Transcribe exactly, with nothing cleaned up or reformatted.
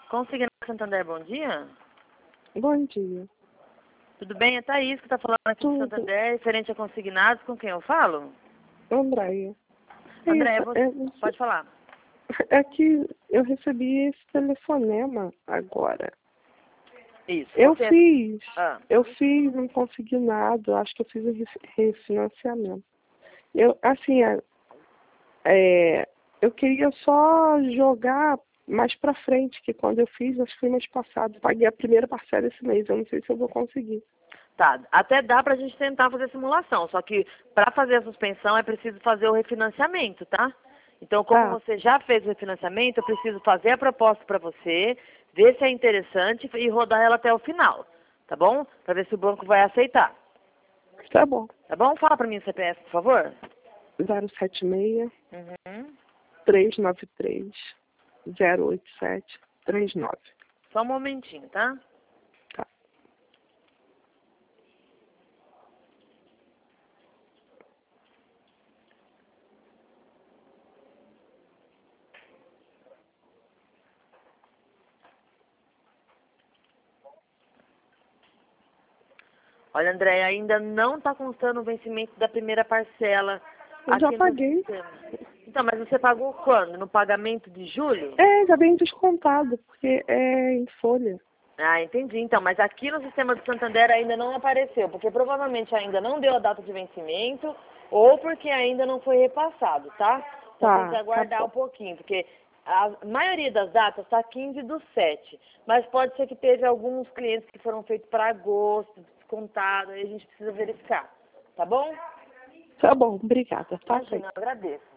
Consignado Santander, bom dia. Bom dia. Tudo bem? É Thaís que está falando aqui Tudo. do Santander, referente a consignados. Com quem eu falo? Andréia. É Andréia, isso, você... é, pode falar. é que eu recebi esse telefonema agora. Isso. Eu você... fiz, Ah. eu fiz um consignado, acho que eu fiz um re- refinanciamento. Eu, assim, é, é, eu queria só jogar mais pra frente, que quando eu fiz, acho que foi mês passado, paguei a primeira parcela esse mês, eu não sei se eu vou conseguir. Tá, até dá pra gente tentar fazer simulação, só que para fazer a suspensão é preciso fazer o refinanciamento, tá? Então, como Tá, você já fez o refinanciamento, eu preciso fazer a proposta para você, ver se é interessante e rodar ela até o final, tá bom? Para ver se o banco vai aceitar, tá bom. tá bom? Fala para mim o C P F, por favor. zero sete seis, Uhum. três nove três, zero oito sete, três nove. Só um momentinho, tá? Tá. Olha, André, ainda não está constando o vencimento da primeira parcela Eu já aqui no paguei. sistema. Então, mas você pagou quando? No pagamento de julho? É, já bem descontado, porque é em folha. Ah, entendi. Então, mas aqui no sistema do Santander ainda não apareceu, porque provavelmente ainda não deu a data de vencimento ou porque ainda não foi repassado, tá? Então tem que Tá, tá aguardar um bom. pouquinho, porque a maioria das datas está quinze do sete, mas pode ser que teve alguns clientes que foram feitos para agosto, descontado, aí a gente precisa verificar, tá bom? Tá bom, obrigada. Tá, Imagina, eu agradeço.